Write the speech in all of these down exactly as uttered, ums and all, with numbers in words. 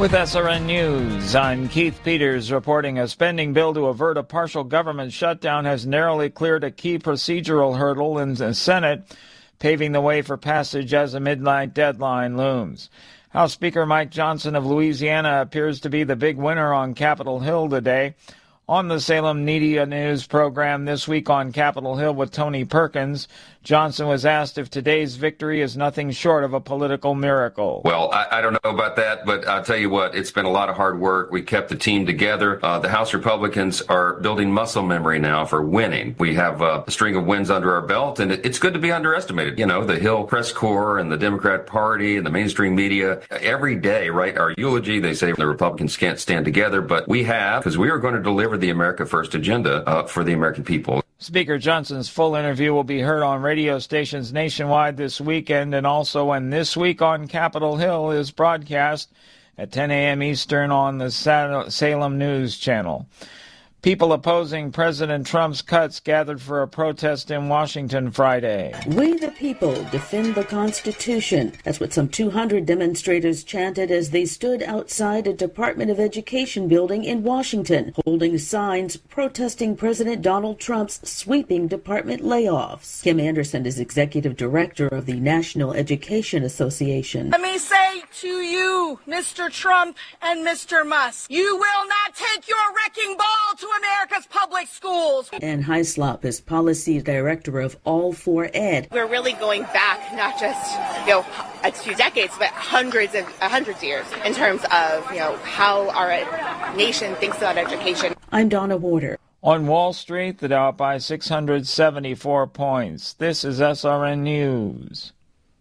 With S R N News, I'm Keith Peters reporting a spending bill to avert a partial government shutdown has narrowly cleared a key procedural hurdle in the Senate, paving the way for passage as a midnight deadline looms. House Speaker Mike Johnson of Louisiana appears to be the big winner on Capitol Hill today. On the Salem Media News program this week on Capitol Hill with Tony Perkins, Johnson was asked if today's victory is nothing short of a political miracle. Well, I, I don't know about that, but I'll tell you what, it's been a lot of hard work. We kept the team together. Uh, the House Republicans are building muscle memory now for winning. We have uh, a string of wins under our belt, and it, it's good to be underestimated. You know, the Hill Press Corps and the Democrat Party and the mainstream media, every day, right, our eulogy, they say the Republicans can't stand together, but we have, because we are going to deliver the America First agenda uh, for the American people. Speaker Johnson's full interview will be heard on radio stations nationwide this weekend, and also when This Week on Capitol Hill is broadcast at ten a.m. Eastern on the Salem News Channel. People opposing President Trump's cuts gathered for a protest in Washington Friday. We the people defend the Constitution. That's what some two hundred demonstrators chanted as they stood outside a Department of Education building in Washington, holding signs protesting President Donald Trump's sweeping department layoffs. Kim Anderson is executive director of the National Education Association. Let me say to you, Mister Trump and Mister Musk, you will not take your wrecking ball to America's public schools. Ann Hyslop is policy director of All for Ed. We're really going back, not just, you know, a few decades, but hundreds of uh, hundreds of years in terms of, you know, how our nation thinks about education. I'm Donna Warder. On Wall Street, the Dow up by six hundred seventy-four points. This is S R N News.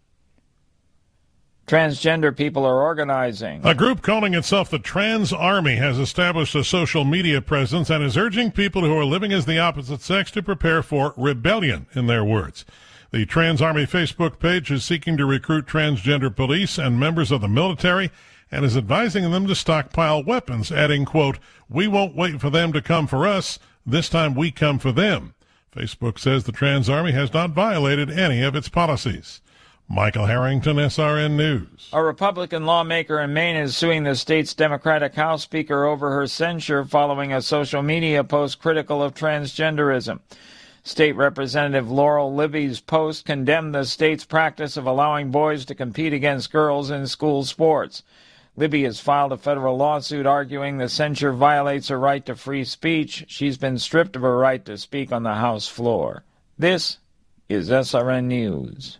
Transgender people are organizing. A group calling itself the Trans Army has established a social media presence and is urging people who are living as the opposite sex to prepare for rebellion, in their words. The Trans Army Facebook page is seeking to recruit transgender police and members of the military and is advising them to stockpile weapons, adding, quote, "We won't wait for them to come for us. This time we come for them." Facebook says the Trans Army has not violated any of its policies. Michael Harrington, S R N News. A Republican lawmaker in Maine is suing the state's Democratic House Speaker over her censure following a social media post critical of transgenderism. State Representative Laurel Libby's post condemned the state's practice of allowing boys to compete against girls in school sports. Libby has filed a federal lawsuit arguing the censure violates her right to free speech. She's been stripped of her right to speak on the House floor. This is S R N News.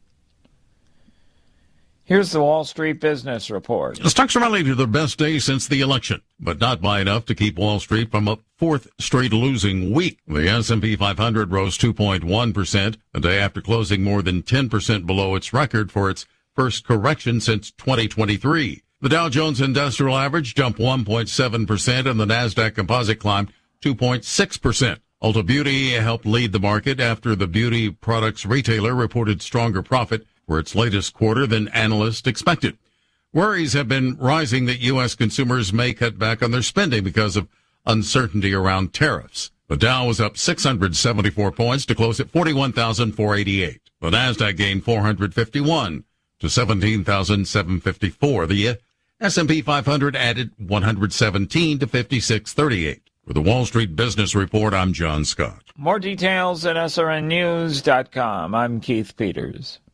Here's the Wall Street Business Report. The stocks are rallying to their best day since the election, but not by enough to keep Wall Street from a fourth straight losing week. The S and P five hundred rose two point one percent, a day after closing more than ten percent below its record for its first correction since twenty twenty-three. The Dow Jones Industrial Average jumped one point seven percent, and the Nasdaq Composite climbed two point six percent. Ulta Beauty helped lead the market after the beauty products retailer reported stronger profit for its latest quarter than analysts expected. Worries have been rising that U S consumers may cut back on their spending because of uncertainty around tariffs. The Dow was up six hundred seventy-four points to close at forty-one thousand four hundred eighty-eight. The Nasdaq gained four hundred fifty-one to seventeen thousand seven hundred fifty-four. The S and P five hundred added one hundred seventeen to fifty-six thirty-eight. For the Wall Street Business Report, I'm John Scott. More details at S R N news dot com. I'm Keith Peters.